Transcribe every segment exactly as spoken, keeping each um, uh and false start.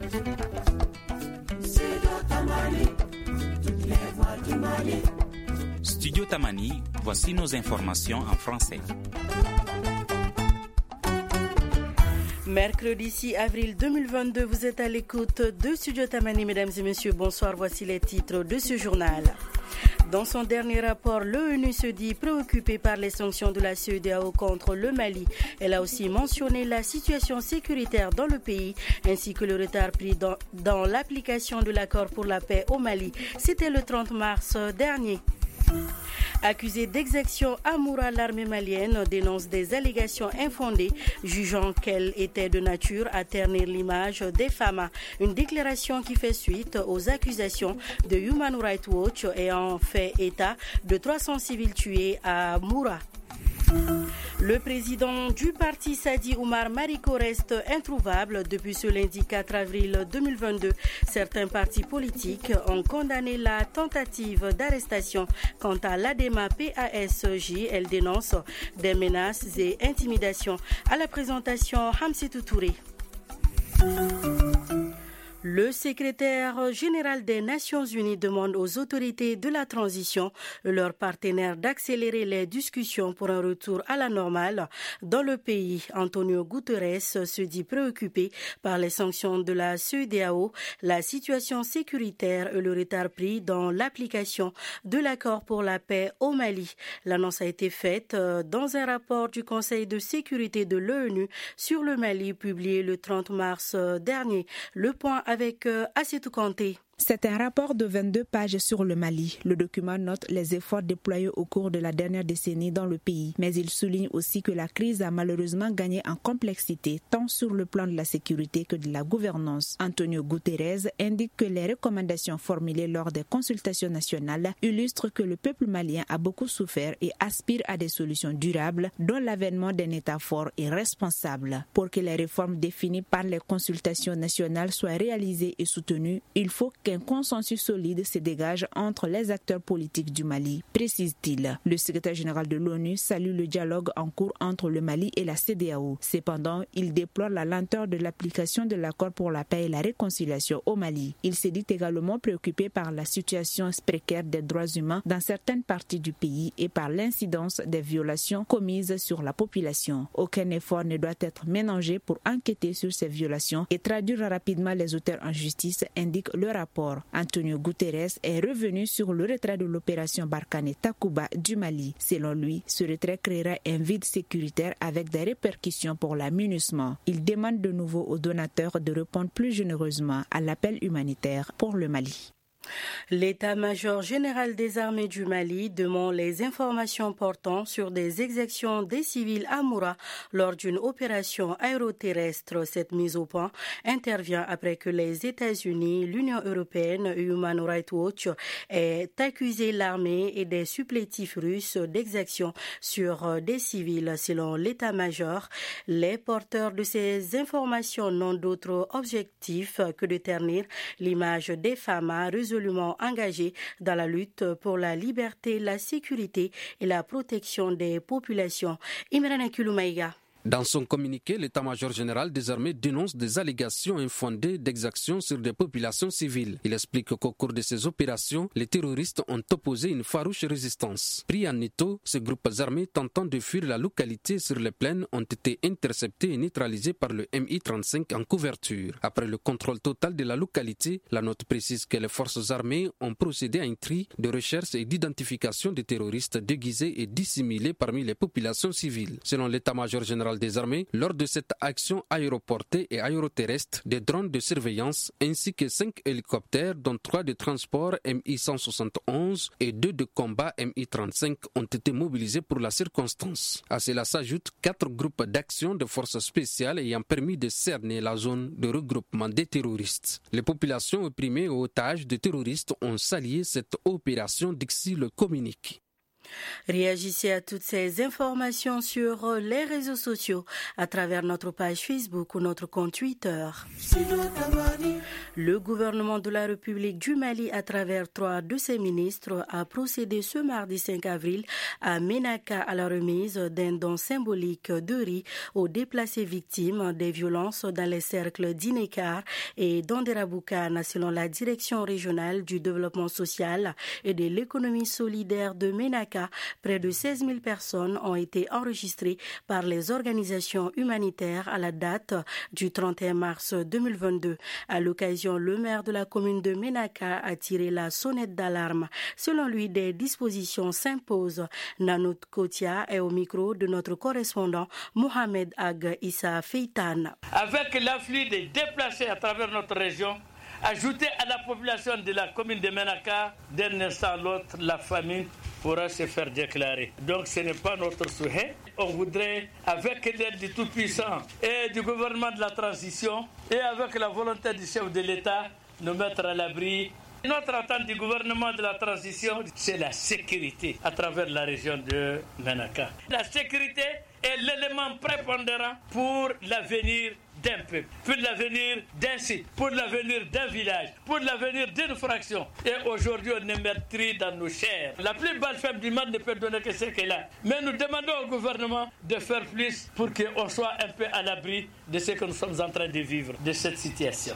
Studio Tamani, voici nos informations en français. Mercredi six avril deux mille vingt-deux, vous êtes à l'écoute de Studio Tamani. Mesdames et messieurs, bonsoir. Voici les titres de ce journal. Dans son dernier rapport, l'ONU se dit préoccupée par les sanctions de la C E D A O contre le Mali. Elle a aussi mentionné la situation sécuritaire dans le pays ainsi que le retard pris dans, dans l'application de l'accord pour la paix au Mali. C'était le trente mars dernier. Accusée d'exaction à Moura, l'armée malienne dénonce des allégations infondées, jugeant qu'elle était de nature à ternir l'image des femmes. Une déclaration qui fait suite aux accusations de Human Rights Watch ayant fait état de trois cents civils tués à Moura. Le président du parti Sadi Oumar Mariko reste introuvable depuis ce lundi quatre avril deux mille vingt-deux. Certains partis politiques ont condamné la tentative d'arrestation. Quant à l'A D E M A P A S J, elle dénonce des menaces et intimidations. À la présentation, Hamsetou Touré. Le secrétaire général des Nations Unies demande aux autorités de la transition et leurs partenaires d'accélérer les discussions pour un retour à la normale dans le pays. Antonio Guterres se dit préoccupé par les sanctions de la C E D A O, la situation sécuritaire et le retard pris dans l'application de l'accord pour la paix au Mali. L'annonce a été faite dans un rapport du Conseil de sécurité de l'ONU sur le Mali publié le trente mars dernier. Le point avec euh, Assetou Kanté. C'est un rapport de vingt-deux pages sur le Mali. Le document note les efforts déployés au cours de la dernière décennie dans le pays. Mais il souligne aussi que la crise a malheureusement gagné en complexité, tant sur le plan de la sécurité que de la gouvernance. Antonio Guterres indique que les recommandations formulées lors des consultations nationales illustrent que le peuple malien a beaucoup souffert et aspire à des solutions durables, dont l'avènement d'un État fort et responsable. Pour que les réformes définies par les consultations nationales soient réalisées et soutenues, il faut qu'un consensus solide se dégage entre les acteurs politiques du Mali, précise-t-il. Le secrétaire général de l'ONU salue le dialogue en cours entre le Mali et la C E D A O. Cependant, il déplore la lenteur de l'application de l'accord pour la paix et la réconciliation au Mali. Il s'est dit également préoccupé par la situation précaire des droits humains dans certaines parties du pays et par l'incidence des violations commises sur la population. Aucun effort ne doit être ménagé pour enquêter sur ces violations et traduire rapidement les auteurs en justice, indique le rapport. Antonio Guterres est revenu sur le retrait de l'opération Barkhane Takuba du Mali. Selon lui, ce retrait créera un vide sécuritaire avec des répercussions pour la MINUSMA. Il demande de nouveau aux donateurs de répondre plus généreusement à l'appel humanitaire pour le Mali. L'état-major général des armées du Mali demande les informations portant sur des exactions des civils à Moura lors d'une opération aéroterrestre. Cette mise au point intervient après que les États-Unis, l'Union européenne et Human Rights Watch aient accusé l'armée et des supplétifs russes d'exactions sur des civils. Selon l'état-major, les porteurs de ces informations n'ont d'autre objectif que de ternir l'image des femmes résolument engagés dans la lutte pour la liberté, la sécurité et la protection des populations. Imran Kulumaïga. Dans son communiqué, l'état-major général des armées dénonce des allégations infondées d'exactions sur des populations civiles. Il explique qu'au cours de ces opérations, les terroristes ont opposé une farouche résistance. Pris en étau, ces groupes armés tentant de fuir la localité sur les plaines ont été interceptés et neutralisés par le M I trente-cinq en couverture. Après le contrôle total de la localité, la note précise que les forces armées ont procédé à un tri de recherche et d'identification des terroristes déguisés et dissimulés parmi les populations civiles. Selon l'état-major général des armées, lors de cette action aéroportée et aéroterrestre, des drones de surveillance ainsi que cinq hélicoptères, dont trois de transport M I cent soixante et onze et deux de combat M I trente-cinq, ont été mobilisés pour la circonstance. À cela s'ajoutent quatre groupes d'action de forces spéciales ayant permis de cerner la zone de regroupement des terroristes. Les populations opprimées et otages de terroristes ont salué cette opération, d'ici le communiqué. Réagissez à toutes ces informations sur les réseaux sociaux à travers notre page Facebook ou notre compte Twitter. Le gouvernement de la République du Mali, à travers trois de ses ministres, a procédé ce mardi cinq avril à Ménaka à la remise d'un don symbolique de riz aux déplacés victimes des violences dans les cercles d'Inekar et d'Anderaboukane, selon la direction régionale du développement social et de l'économie solidaire de Ménaka. Près de seize mille personnes ont été enregistrées par les organisations humanitaires à la date du trente et un mars deux mille vingt-deux. À l'occasion, le maire de la commune de Ménaka a tiré la sonnette d'alarme. Selon lui, des dispositions s'imposent. Nanout Kotia est au micro de notre correspondant Mohamed Ag Issa Feitan. Avec l'afflux des déplacés à travers notre région, ajouté à la population de la commune de Ménaka, d'un instant à l'autre, la famine pourra se faire déclarer. Donc ce n'est pas notre souhait. On voudrait, avec l'aide du Tout-Puissant et du gouvernement de la transition et avec la volonté du chef de l'État, nous mettre à l'abri. Notre attente du gouvernement de la transition, c'est la sécurité à travers la région de Ménaka. La sécurité est l'élément prépondérant pour l'avenir d'un peuple, pour l'avenir d'un site, pour l'avenir d'un village, pour l'avenir d'une fraction. Et aujourd'hui, on est meurtri dans nos chairs. La plus belle femme du monde ne peut donner que ce qu'elle a. Mais nous demandons au gouvernement de faire plus pour qu'on soit un peu à l'abri de ce que nous sommes en train de vivre, de cette situation.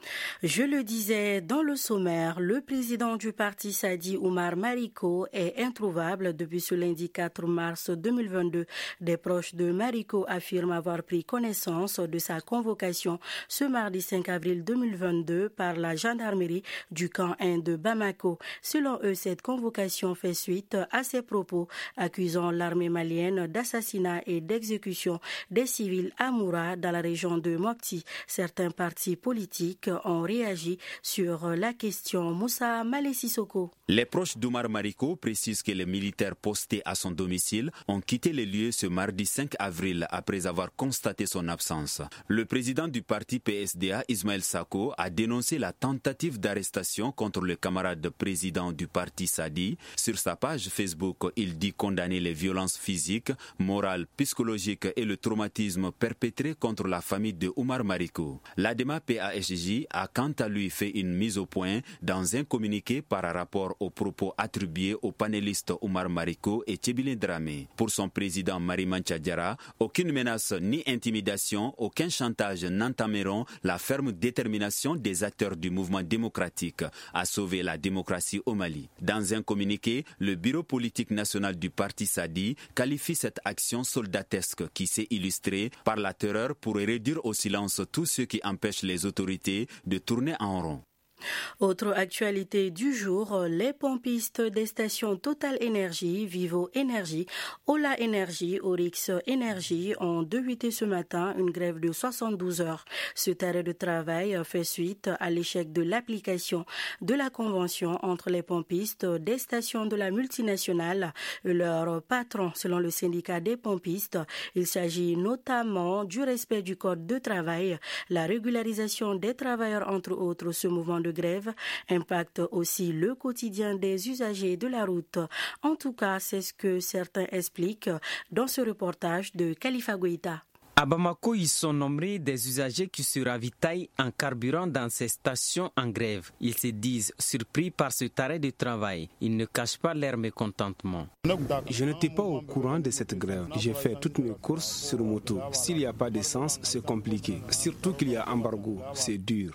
Je le disais dans le sommaire, le président du parti Sadi Oumar Mariko est introuvable depuis ce lundi quatre mars deux mille vingt-deux. Des proches de Mariko affirment avoir pris connaissance de sa convocation ce mardi cinq avril deux mille vingt-deux par la gendarmerie du camp un de Bamako. Selon eux, cette convocation fait suite à ses propos accusant l'armée malienne d'assassinat et d'exécution des civils à Moura dans la région de Mopti. Certains partis politiques ont réagi sur la question. Moussa Malé-Sissoko. Les proches d'Oumar Mariko précisent que les militaires postés à son domicile ont quitté les lieux ce mardi cinq avril après avoir constaté son absence. Le président du parti P S D A, Ismaël Sako, a dénoncé la tentative d'arrestation contre le camarade président du parti Sadi. Sur sa page Facebook, il dit condamner les violences physiques, morales, psychologiques et le traumatisme perpétré contre la famille de Oumar Mariko. L'Adema P A S J a quant à lui fait une mise au point dans un communiqué par rapport aux propos attribués aux panélistes Oumar Mariko et Tchébile Dramé. Pour son président Mariman Tchadjara, aucune menace ni intimidation, aucun chantage n'entameront la ferme détermination des acteurs du mouvement démocratique à sauver la démocratie au Mali. Dans un communiqué, le bureau politique national du parti Sadi qualifie cette action soldatesque qui s'est illustrée par la terreur pour réduire au silence tout ce qui empêche les autorités de tourner en rond. Autre actualité du jour, les pompistes des stations Total Énergie, Vivo Énergie, Ola Énergie, Orix Énergie ont débuté ce matin une grève de soixante-douze heures. Ce arrêt de travail fait suite à l'échec de l'application de la convention entre les pompistes des stations de la multinationale et leurs patrons. Selon le syndicat des pompistes, il s'agit notamment du respect du code de travail, la régularisation des travailleurs entre autres. Ce mouvement de grève impacte aussi le quotidien des usagers de la route. En tout cas, c'est ce que certains expliquent dans ce reportage de Khalifa Goïta. À Bamako, ils sont nombreux des usagers qui se ravitaillent en carburant dans ces stations en grève. Ils se disent surpris par ce arrêt de travail. Ils ne cachent pas leur mécontentement. Je n'étais pas au courant de cette grève. J'ai fait toutes mes courses sur moto. S'il n'y a pas d'essence, c'est compliqué. Surtout qu'il y a embargo, c'est dur.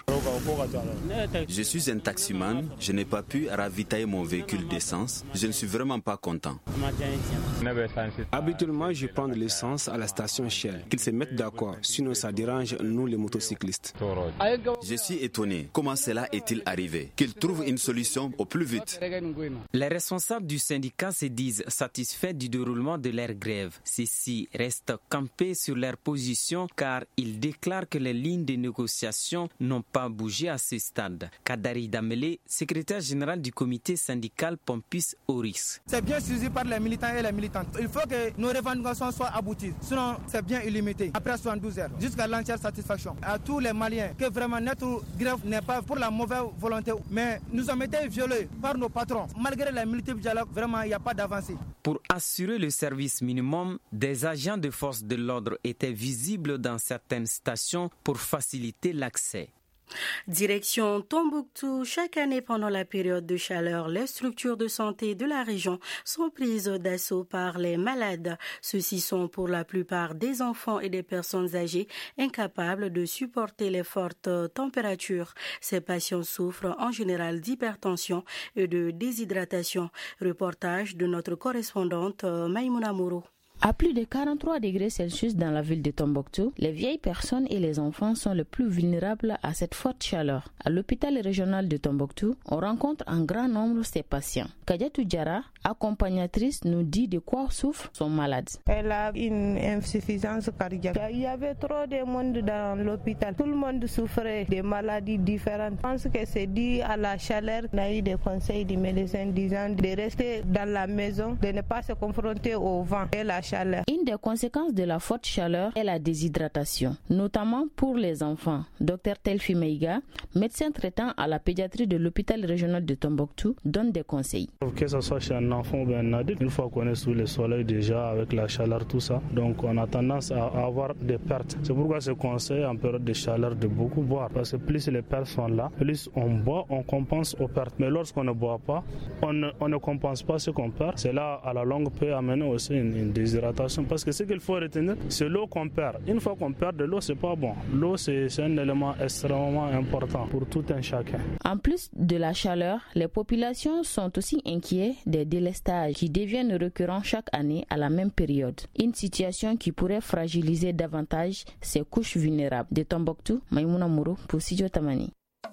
Je suis un taximan. Je n'ai pas pu ravitailler mon véhicule d'essence. Je ne suis vraiment pas content. Habituellement, je prends de l'essence à la station Shell. Qu'ils se mettent d'accord, sinon ça dérange nous les motocyclistes. Je suis étonné. Comment cela est-il arrivé? Qu'ils trouvent une solution au plus vite. Les responsables du syndicat se disent satisfaits du déroulement de leur grève. Ceux-ci restent campés sur leur position car ils déclarent que les lignes de négociation n'ont pas bougé à ce stade. Kadari Damele, secrétaire général du comité syndical Pompis Orix. C'est bien suivi par les militants et les militantes. Il faut que nos revendications soient abouties. Sinon, c'est bien illimité. autorités après soixante-douze heures, jusqu'à l'entière satisfaction. À tous les Maliens, que vraiment notre grève n'est pas pour la mauvaise volonté, mais nous avons été violés par nos patrons. Malgré les multiples dialogues, vraiment, il n'y a pas d'avancée. Pour assurer le service minimum, des agents de force de l'ordre étaient visibles dans certaines stations pour faciliter l'accès. Direction Tombouctou, chaque année pendant la période de chaleur, les structures de santé de la région sont prises d'assaut par les malades. Ceux-ci sont pour la plupart des enfants et des personnes âgées incapables de supporter les fortes températures. Ces patients souffrent en général d'hypertension et de déshydratation. Reportage de notre correspondante Maïmouna Mouro. À plus de quarante-trois degrés Celsius dans la ville de Tombouctou, les vieilles personnes et les enfants sont les plus vulnérables à cette forte chaleur. À l'hôpital régional de Tombouctou, on rencontre un grand nombre de ces patients. Kadiatou Diara, accompagnatrice, nous dit de quoi souffrent son malade. Elle a une insuffisance cardiaque. Il y avait trop de monde dans l'hôpital. Tout le monde souffrait de maladies différentes. Je pense que c'est dû à la chaleur. On a eu des conseils du médecin disant de rester dans la maison, de ne pas se confronter au vent et la chaleur. Une des conséquences de la forte chaleur est la déshydratation, notamment pour les enfants. Docteur Telfi Meiga, médecin traitant à la pédiatrie de l'hôpital régional de Tombouctou, donne des conseils. Que ce soit chez un enfant ou un adulte, une fois qu'on est sous le soleil déjà avec la chaleur, tout ça, donc on a tendance à avoir des pertes. C'est pourquoi je conseille en période de chaleur de beaucoup boire, parce que plus les pertes sont là, plus on boit, on compense aux pertes. Mais lorsqu'on ne boit pas, on ne, on ne compense pas ce qu'on perd. C'est là, à la longue, peut amener aussi une, une déshydratation. Parce que ce qu'il faut retenir, c'est l'eau qu'on perd. Une fois qu'on perd de l'eau, c'est pas bon. L'eau, c'est, c'est un élément extrêmement important pour tout un chacun. En plus de la chaleur, les populations sont aussi inquiets des délestages qui deviennent récurrents chaque année à la même période. Une situation qui pourrait fragiliser davantage ces couches vulnérables. De Tombouctou, Maïmouna Mouro pour Studio Tamani.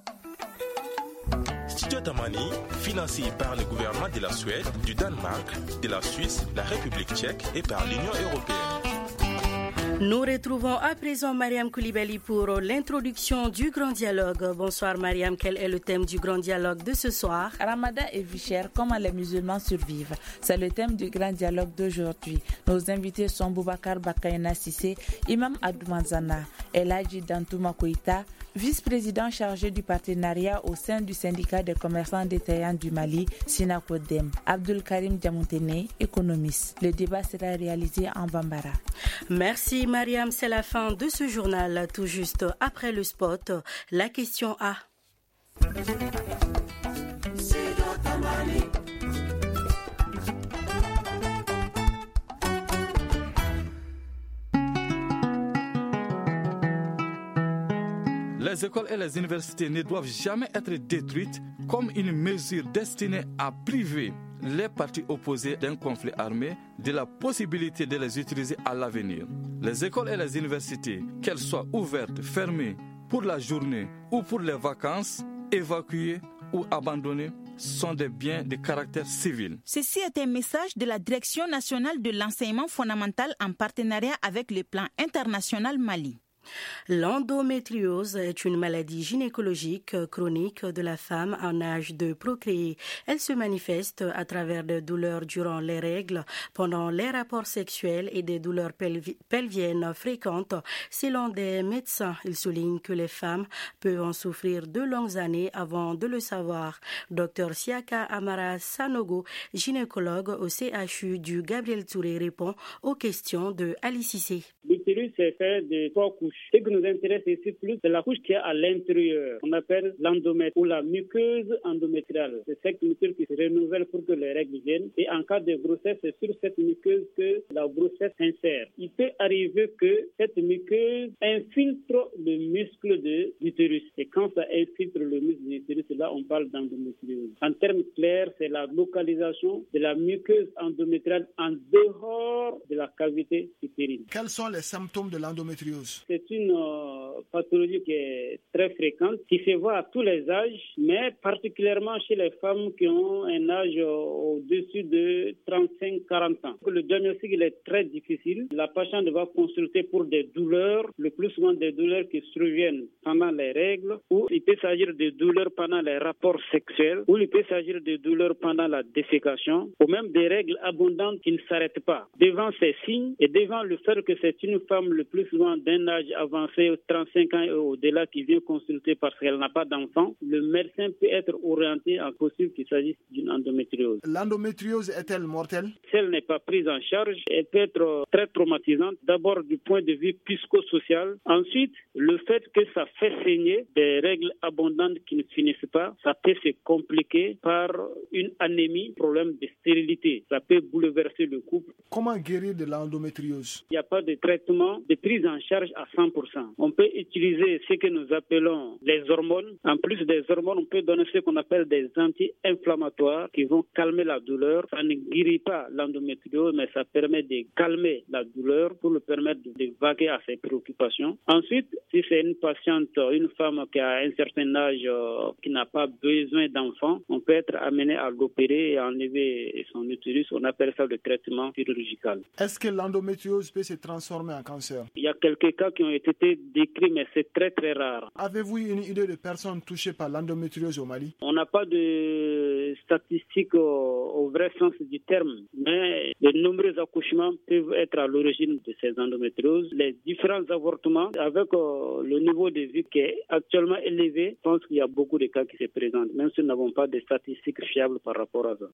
Studio Tamani, financé par le gouvernement de la Suède, du Danemark, de la Suisse, la République tchèque et par l'Union européenne. Nous retrouvons à présent Mariam Koulibaly pour l'introduction du Grand Dialogue. Bonsoir Mariam, quel est le thème du Grand Dialogue de ce soir? Ramadan et vie chère, comment les musulmans survivent. C'est le thème du Grand Dialogue d'aujourd'hui. Nos invités sont Boubacar Bakayna Sissé, Imam Adoumanzana, Eladji Dantouma Koïta, vice-président chargé du partenariat au sein du syndicat des commerçants détaillants du Mali, Sinakodem, Abdul Karim Diamoutene, économiste. Le débat sera réalisé en Bambara. Merci Mariam, c'est la fin de ce journal. Tout juste après le spot, la question A. Les écoles et les universités ne doivent jamais être détruites comme une mesure destinée à priver les partis opposés d'un conflit armé de la possibilité de les utiliser à l'avenir. Les écoles et les universités, qu'elles soient ouvertes, fermées pour la journée ou pour les vacances, évacuées ou abandonnées, sont des biens de caractère civil. Ceci est un message de la Direction nationale de l'enseignement fondamental en partenariat avec le Plan international Mali. L'endométriose est une maladie gynécologique chronique de la femme en âge de procréer. Elle se manifeste à travers des douleurs durant les règles, pendant les rapports sexuels et des douleurs pelvi- pelviennes fréquentes. Selon des médecins, ils soulignent que les femmes peuvent en souffrir de longues années avant de le savoir. Docteur Siaka Amara Sanogo, gynécologue au C H U du Gabriel Touré, répond aux questions de Ali Cissé. L'utérus est fait de trois couches. Ce qui nous intéresse ici plus, c'est la couche qui est à l'intérieur. On appelle l'endomètre ou la muqueuse endométriale. C'est cette muqueuse qui se renouvelle pour que les règles viennent. Et en cas de grossesse, c'est sur cette muqueuse que la grossesse s'insère. Il peut arriver que cette muqueuse infiltre le muscle de l'utérus. Et quand ça infiltre le muscle de l'utérus, là, on parle d'endométriose. En termes clairs, c'est la localisation de la muqueuse endométriale en dehors de la cavité utérine. Quels sont les symptômes de l'endométriose? C'est c'est une euh, pathologie qui est très fréquente, qui se voit à tous les âges, mais particulièrement chez les femmes qui ont un âge euh, au-dessus de trente-cinq à quarante ans. Le diagnostic il est très difficile. La patiente va consulter pour des douleurs, le plus souvent des douleurs qui surviennent pendant les règles, ou il peut s'agir de douleurs pendant les rapports sexuels, ou il peut s'agir de douleurs pendant la défécation, ou même des règles abondantes qui ne s'arrêtent pas. Devant ces signes et devant le fait que c'est une femme le plus souvent d'un âge avancé, trente-cinq ans et au-delà, qui vient consulter parce qu'elle n'a pas d'enfant, le médecin peut être orienté en possible qu'il s'agisse d'une endométriose. L'endométriose est-elle mortelle? Si elle n'est pas prise en charge, elle peut être très traumatisante, d'abord du point de vue psychosocial. Ensuite, le fait que ça fait saigner, des règles abondantes qui ne finissent pas, ça peut se compliquer par une anémie, problème de stérilité. Ça peut bouleverser le couple. Comment guérir de l'endométriose? Il n'y a pas de traitement de prise en charge à cent pour cent. On peut utiliser ce que nous appelons les hormones. En plus des hormones, on peut donner ce qu'on appelle des anti-inflammatoires qui vont calmer la douleur. Ça ne guérit pas l'endométriose, mais ça permet de calmer la douleur pour le permettre de vaquer à ses préoccupations. Ensuite, si c'est une patiente, une femme qui a un certain âge, euh, qui n'a pas besoin d'enfant, on peut être amené à l'opérer et enlever son utérus. On appelle ça le traitement chirurgical. Est-ce que l'endométriose peut se transformer en cancer? Il y a quelques cas qui ont été décrits, mais c'est très très rare. Avez-vous une idée de personnes touchées par l'endométriose au Mali? On n'a pas de statistiques au, au vrai sens du terme, mais de nombreux accouchements peuvent être à l'origine de ces endométrioses. Les différents avortements, avec euh, le niveau de vie qui est actuellement élevé, je pense qu'il y a beaucoup de cas qui se présentent, même si nous n'avons pas de statistiques fiables par rapport à ça.